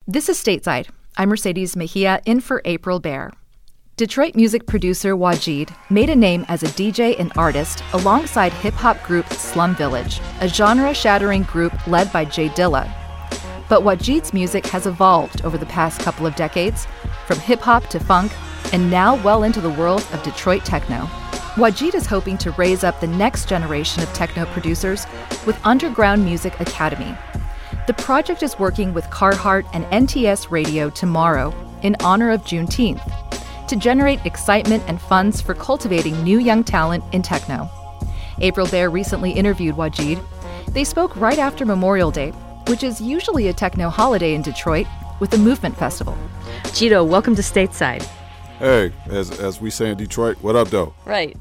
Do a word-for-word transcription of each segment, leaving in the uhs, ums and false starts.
This is Stateside. I'm Mercedes Mejia, in for April Baer. Detroit music producer Wajid made a name as a D J and artist alongside hip-hop group Slum Village, a genre-shattering group led by Jay Dilla. But Wajid's music has evolved over the past couple of decades, from hip-hop to funk, and now well into the world of Detroit techno. Wajid is hoping to raise up the next generation of techno producers with Underground Music Academy. The project is working with Carhartt and N T S Radio tomorrow in honor of Juneteenth to generate excitement and funds for cultivating new young talent in techno. April Baer recently interviewed Wajid. They spoke right after Memorial Day, which is usually a techno holiday in Detroit, with a movement festival. Gito, welcome to Stateside. Hey, as as we say in Detroit, what up, though? Right.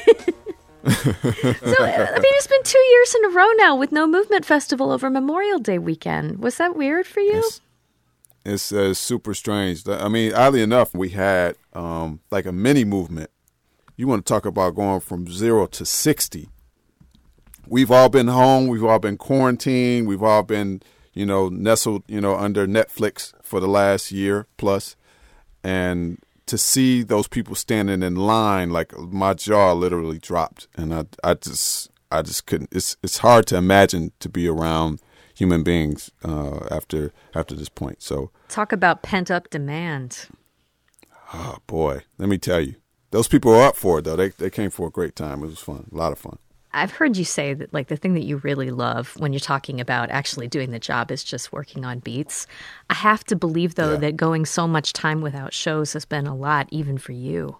So, I mean, it's been two years in a row now with no movement festival over Memorial Day weekend. Was that weird for you? It's, it's uh, super strange. I mean, oddly enough, we had um, like a mini movement. You want to talk about going from zero to sixty. We've all been home. We've all been quarantined. We've all been, you know, nestled, you know, under Netflix for the last year plus. And to see those people standing in line, like my jaw literally dropped, and I, I just, I just couldn't. It's, it's hard to imagine to be around human beings uh, after, after this point. So talk about pent up demand. Oh boy, let me tell you, those people were up for it though. They, they came for a great time. It was fun, a lot of fun. I've heard you say that, like, the thing that you really love when you're talking about actually doing the job is just working on beats. I have to believe, though, yeah. that going so much time without shows has been a lot, even for you.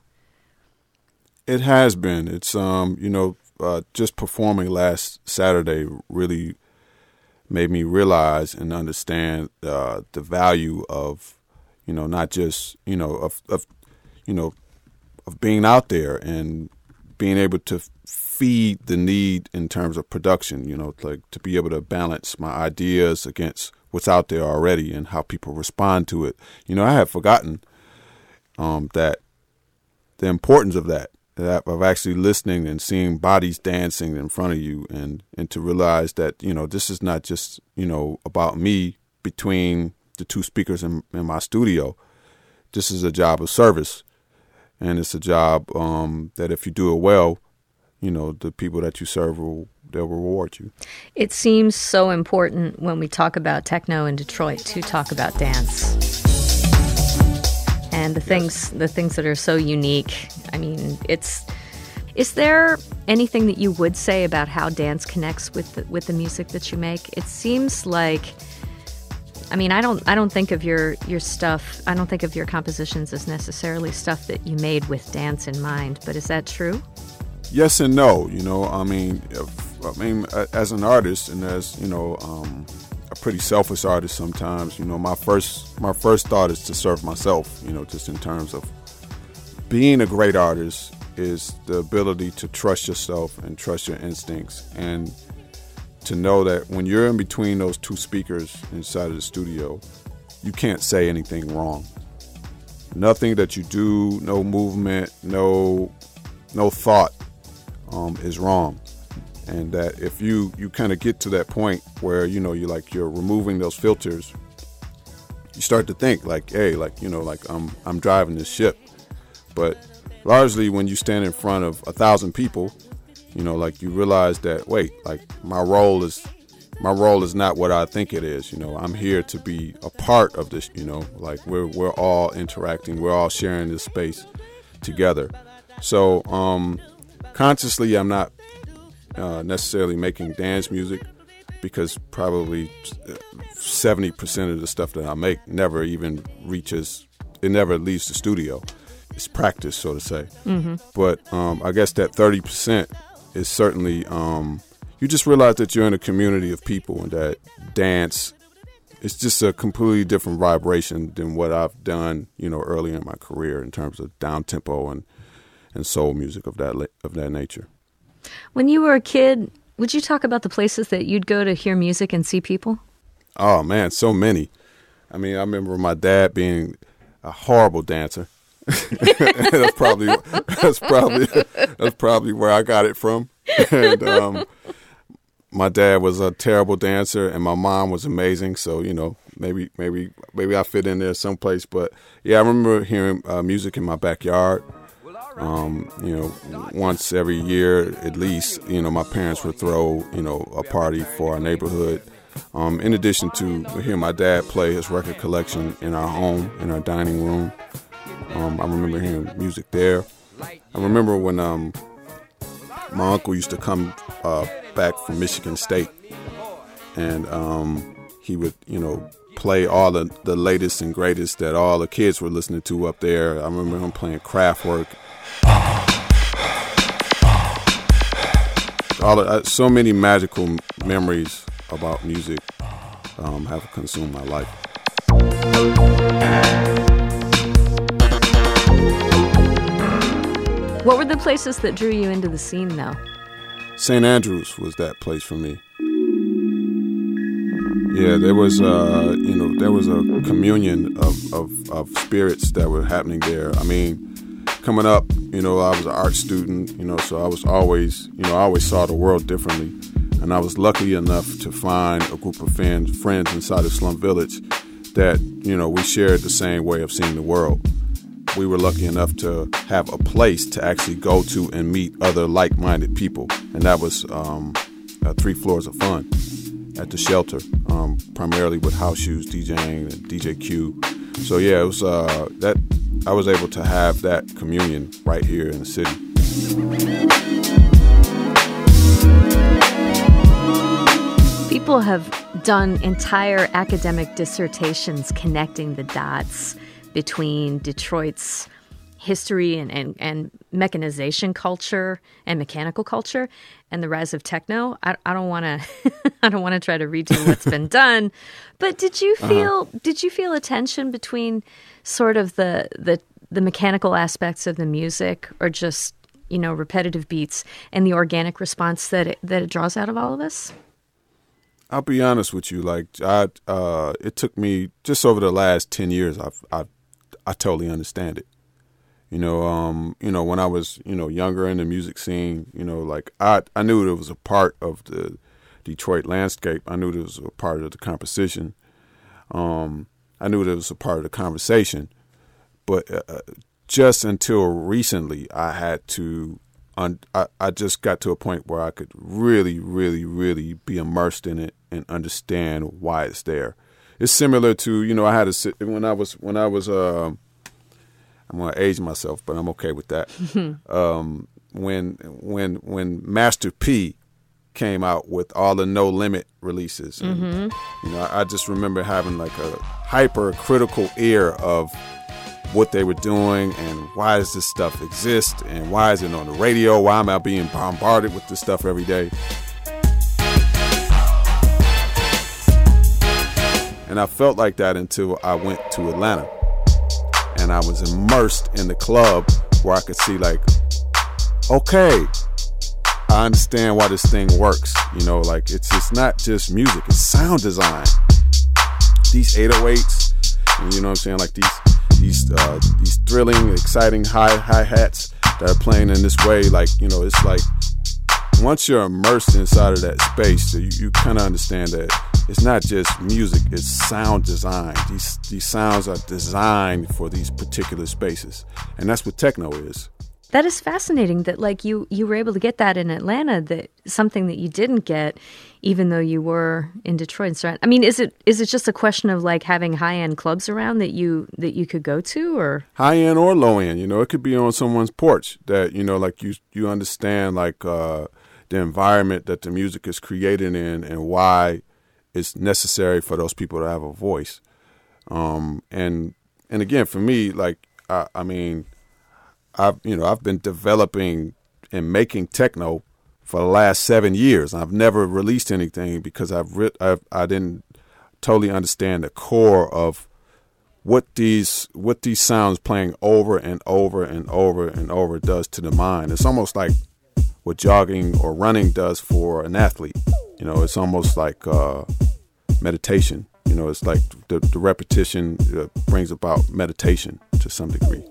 It has been. It's, um, you know, uh, just performing last Saturday really made me realize and understand uh, the value of, you know, not just, you know, of, of, you know, of being out there and being able to feed the need in terms of production, you know, like to be able to balance my ideas against what's out there already and how people respond to it. You know, I had forgotten um, that the importance of that, that of actually listening and seeing bodies dancing in front of you, and, and to realize that, you know, this is not just, you know, about me between the two speakers in, in my studio. This is a job of service. And it's a job um, that if you do it well, you know, the people that you serve will they'll reward you. It seems so important when we talk about techno in Detroit to talk about dance and the things yes. the things that are so unique. I mean, it's. Is there anything that you would say about how dance connects with the, with the music that you make? It seems like. I mean, I don't I don't think of your, your stuff, I don't think of your compositions as necessarily stuff that you made with dance in mind, but is that true? Yes and no. You know, I mean, if, I mean, as an artist and as, you know, um, a pretty selfish artist sometimes, you know, my first my first thought is to serve myself, you know, just in terms of being a great artist is the ability to trust yourself and trust your instincts, and to know that when you're in between those two speakers inside of the studio, you can't say anything wrong. Nothing that you do, no movement, no no thought um, is wrong. And that if you, you kind of get to that point where, you know, you're like, you're removing those filters, you start to think like, hey, like, you know, like I'm, I'm driving this ship. But largely when you stand in front of a thousand people, you know, like you realize that, wait, like my role is my role is not what I think it is. You know, I'm here to be a part of this, you know, like we're we're all interacting. We're all sharing this space together. So um, consciously, I'm not uh, necessarily making dance music because probably seventy percent of the stuff that I make never even reaches, it never leaves the studio. It's practice, so to say. Mm-hmm. But um, I guess that thirty percent is certainly, um, you just realize that you're in a community of people and that dance is just a completely different vibration than what I've done, you know, earlier in my career in terms of down tempo and, and soul music of that of that nature. When you were a kid, would you talk about the places that you'd go to hear music and see people? Oh man, so many. I mean, I remember my dad being a horrible dancer. that's probably that's probably that's probably where I got it from. And um, my dad was a terrible dancer, and my mom was amazing. So you know, maybe maybe maybe I fit in there someplace. But yeah, I remember hearing uh, music in my backyard. Um, you know, once every year at least. You know, my parents would throw you know a party for our neighborhood. Um, in addition to hearing my dad play his record collection in our home, in our dining room, um, I remember hearing music there. I remember when um, my uncle used to come uh, back from Michigan State, and um, he would, you know, play all the, the latest and greatest that all the kids were listening to up there. I remember him playing Kraftwerk. All of, uh, so many magical memories about music um, have consumed my life. What were the places that drew you into the scene, though? Saint Andrews was that place for me. Yeah, there was uh, you know, there was a communion of, of, of spirits that were happening there. I mean, coming up, you know, I was an art student, you know, so I was always, you know, I always saw the world differently. And I was lucky enough to find a group of friends, friends inside of Slum Village that, you know, we shared the same way of seeing the world. We were lucky enough to have a place to actually go to and meet other like-minded people. And that was um, uh, Three Floors of Fun at the shelter, um, primarily with House Shoes DJing and D J Q. So, yeah, it was uh, that I was able to have that communion right here in the city. People have done entire academic dissertations connecting the dots between Detroit's history and, and, and mechanization culture and mechanical culture and the rise of techno. I, I don't want to I don't want to try to redo what's been done, but did you feel uh-huh. did you feel a tension between sort of the the the mechanical aspects of the music, or just, you know, repetitive beats, and the organic response that it, that it draws out of all of us? I'll be honest with you. Like, I, uh, it took me just over the last ten years. I've, I, I totally understand it. You know, um, you know, when I was, you know, younger in the music scene, you know, like I, I knew it was a part of the Detroit landscape. I knew it was a part of the composition. Um, I knew that it was a part of the conversation. But uh, just until recently, I had to. I, I just got to a point where I could really, really, really be immersed in it and understand why it's there. It's similar to, you know, I had to sit when I was when I was. Uh, I'm gonna age myself, but I'm okay with that. um, when when when Master P came out with all the No Limit releases, and, mm-hmm. you know, I, I just remember having like a hyper critical ear of what they were doing and why does this stuff exist and why is it on the radio? Why am I being bombarded with this stuff every day? And I felt like that until I went to Atlanta and I was immersed in the club where I could see like, okay, I understand why this thing works. You know, like it's it's not just music, it's sound design. These eight oh eights, and you know what I'm saying, like these These uh, these thrilling, exciting high hi hats that are playing in this way, like, you know, it's like once you're immersed inside of that space, you, you kind of understand that it's not just music; it's sound design. These these sounds are designed for these particular spaces, and that's what techno is. That is fascinating that, like, you, you were able to get that in Atlanta, that something that you didn't get, even though you were in Detroit. So, I mean, is it is it just a question of, like, having high-end clubs around that you that you could go to, or? High-end or low-end, you know, it could be on someone's porch that, you know, like, you, you understand, like, uh, the environment that the music is created in and why it's necessary for those people to have a voice. Um, and, and again, for me, like, I, I mean... I've you know I've been developing and making techno for the last seven years. I've never released anything because I've, re- I've I didn't totally understand the core of what these what these sounds playing over and over and over and over does to the mind. It's almost like what jogging or running does for an athlete. You know, it's almost like uh, meditation. You know, it's like the, the repetition uh, brings about meditation to some degree.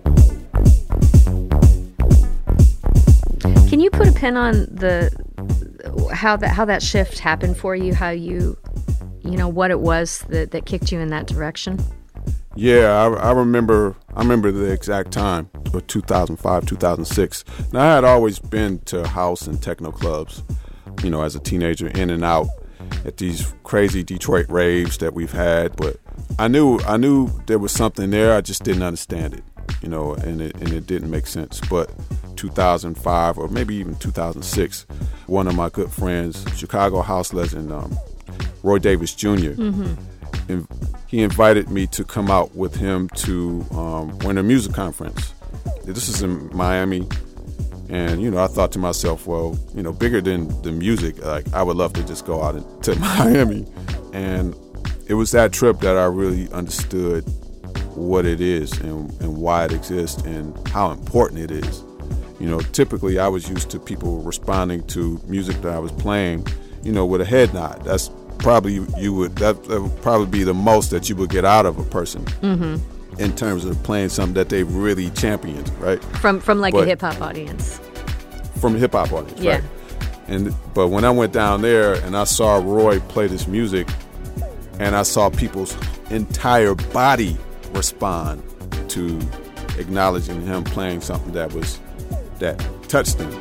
Can you put a pin on the how that how that shift happened for you, how you, you know, what it was that, that kicked you in that direction? Yeah, I, I remember. I remember the exact time, two thousand five, two thousand six. Now, I had always been to house and techno clubs, you know, as a teenager, in and out at these crazy Detroit raves that we've had. But I knew, I knew there was something there. I just didn't understand it, you know, and it and it didn't make sense. But two thousand five, or maybe even two thousand six, one of my good friends, Chicago house legend, um, Roy Davis Junior, mm-hmm. and he invited me to come out with him to um, Winter Music Conference. This is in Miami, and you know, I thought to myself, well, you know, bigger than the music, like I would love to just go out to Miami. And it was that trip that I really understood what it is and, and why it exists and how important it is. You know, typically I was used to people responding to music that I was playing, you know, with a head nod. That's probably you, you would that, that would probably be the most that you would get out of a person, mm-hmm. in terms of playing something that they really championed, right? From from like but, a hip hop audience. From a hip hop audience, yeah. Right? And but when I went down there and I saw Roy play this music, and I saw people's entire body respond to acknowledging him playing something that was that touched them.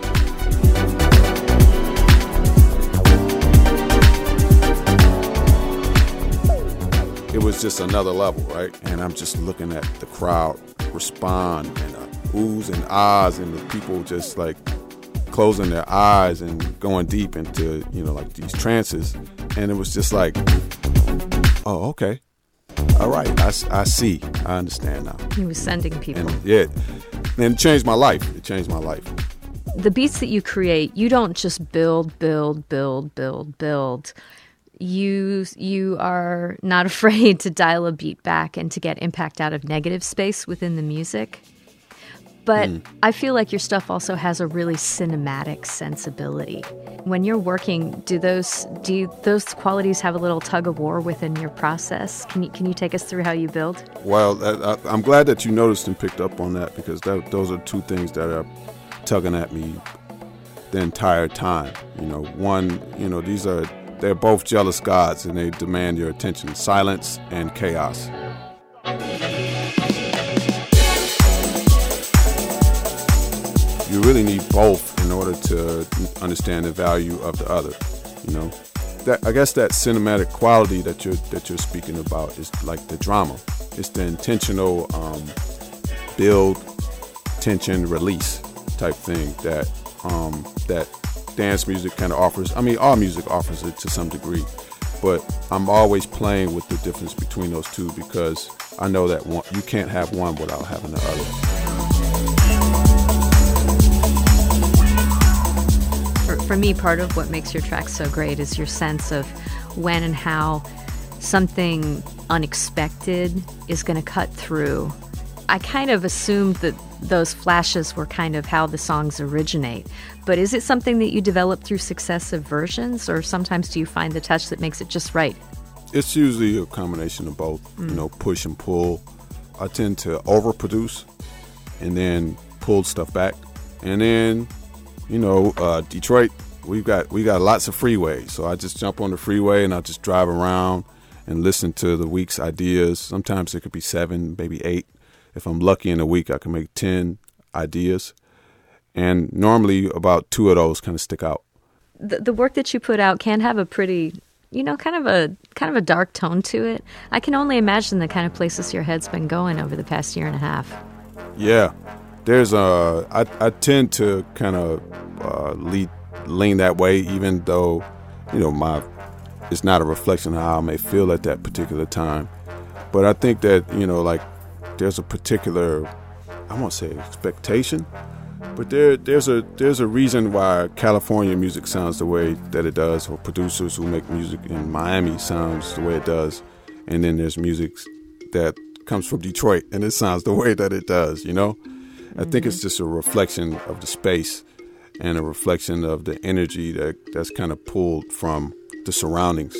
It was just another level, right? And I'm just looking at the crowd respond and uh, oohs and ahs, and the people just like closing their eyes and going deep into, you know, like these trances. And it was just like, oh, okay. All right. I, I see. I understand now. He was sending people. And, yeah. And it changed my life. It changed my life. The beats that you create, you don't just build, build, build, build, build. You you are not afraid to dial a beat back and to get impact out of negative space within the music. But mm. I feel like your stuff also has a really cinematic sensibility. When you're working, do those do you, those qualities have a little tug of war within your process? Can you can you take us through how you build? Well, I, I'm glad that you noticed and picked up on that, because that, those are two things that are tugging at me the entire time. You know, one, you know, these are they're both jealous gods, and they demand your attention: silence and chaos. You really need both in order to understand the value of the other. You know, that I guess that cinematic quality that you're that you're speaking about is like the drama. It's the intentional um, build, tension, release type thing that um, that dance music kind of offers. I mean, all music offers it to some degree, but I'm always playing with the difference between those two, because I know that one, you can't have one without having the other. For me, part of what makes your tracks so great is your sense of when and how something unexpected is going to cut through. I kind of assumed that those flashes were kind of how the songs originate. But is it something that you develop through successive versions, or sometimes do you find the touch that makes it just right? It's usually a combination of both, mm. you know, push and pull. I tend to overproduce and then pull stuff back. And then, you know, uh, Detroit, we've got we got lots of freeways. So I just jump on the freeway and I just drive around and listen to the week's ideas. Sometimes it could be seven, maybe eight. If I'm lucky in a week, I can make ten ideas. And normally about two of those kind of stick out. The, the work that you put out can have a pretty, you know, kind of a kind of a dark tone to it. I can only imagine the kind of places your head's been going over the past year and a half. Yeah. There's a, I, I tend to kind of uh, lead, lean that way, even though, you know, my, it's not a reflection of how I may feel at that particular time. But I think that, you know, like there's a particular, I won't say expectation, but there, there's a, there's a reason why California music sounds the way that it does, or producers who make music in Miami sounds the way it does. And then there's music that comes from Detroit and it sounds the way that it does, you know? I think it's just a reflection of the space and a reflection of the energy that, that's kind of pulled from the surroundings.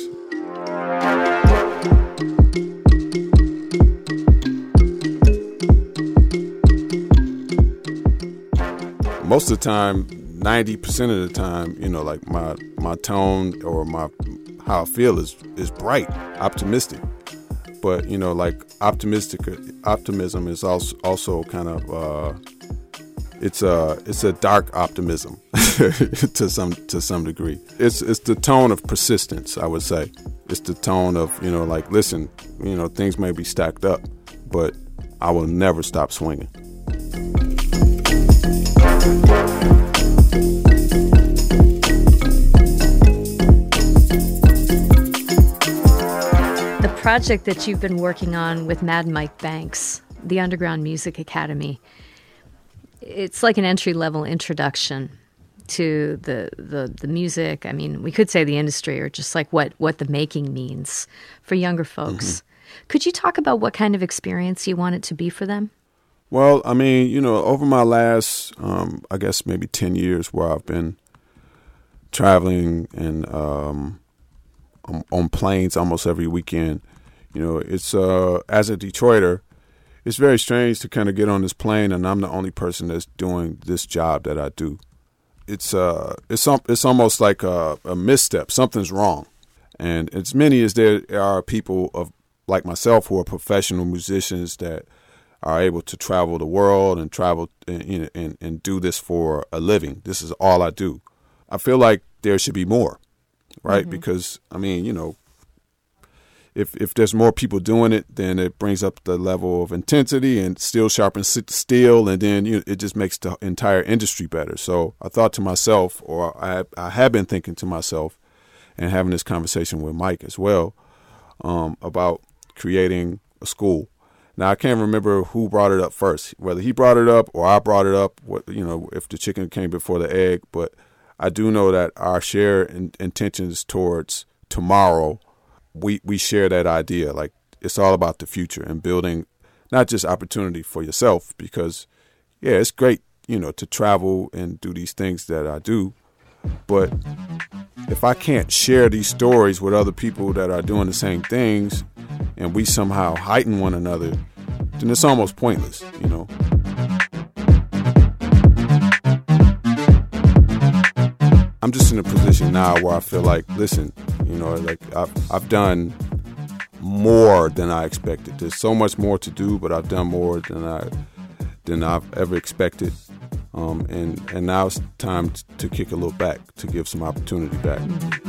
Most of the time, ninety percent of the time, you know, like my my tone or my how I feel is is bright, optimistic. But you know, like optimistic optimism is also also kind of uh, it's a it's a dark optimism to some to some degree. It's it's the tone of persistence, I would say. It's the tone of, you know, like, listen, you know, things may be stacked up, but I will never stop swinging. The project that you've been working on with Mad Mike Banks, the Underground Music Academy, it's like an entry-level introduction to the, the, the music. I mean, we could say the industry, or just like what, what the making means for younger folks. Mm-hmm. Could you talk about what kind of experience you want it to be for them? Well, I mean, you know, over my last, um, I guess maybe ten years where I've been traveling and um, on, on planes almost every weekend, you know, it's, uh, as a Detroiter, it's very strange to kind of get on this plane and I'm the only person that's doing this job that I do. It's uh, it's it's almost like a, a misstep. Something's wrong, and as many as there are people of like myself who are professional musicians that are able to travel the world and travel and, and and do this for a living. This is all I do. I feel like there should be more, right? Mm-hmm. Because I mean, you know, if if there's more people doing it, then it brings up the level of intensity and steel sharpens steel, and then you know, it just makes the entire industry better. So I thought to myself, or I I have been thinking to myself, and having this conversation with Mike as well, um, about creating a school. Now I can't remember who brought it up first, whether he brought it up or I brought it up. What, you know, if the chicken came before the egg, but I do know that our shared in, intentions towards tomorrow. We we share that idea. Like, it's all about the future and building not just opportunity for yourself, because, yeah, it's great, you know, to travel and do these things that I do. But if I can't share these stories with other people that are doing the same things and we somehow heighten one another, then it's almost pointless, you know. I'm just in a position now where I feel like, listen, you know, like I've, I've done more than I expected. There's so much more to do, but I've done more than I than I've ever expected. Um, and and now it's time t- to kick a little back, to give some opportunity back.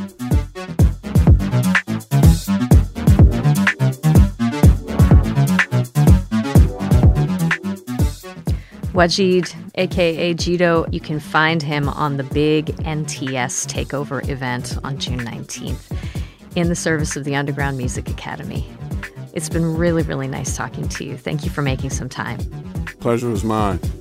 Wajid, a k a. Jito, you can find him on the big N T S Takeover event on June nineteenth in the service of the Underground Music Academy. It's been really, really nice talking to you. Thank you for making some time. Pleasure was mine.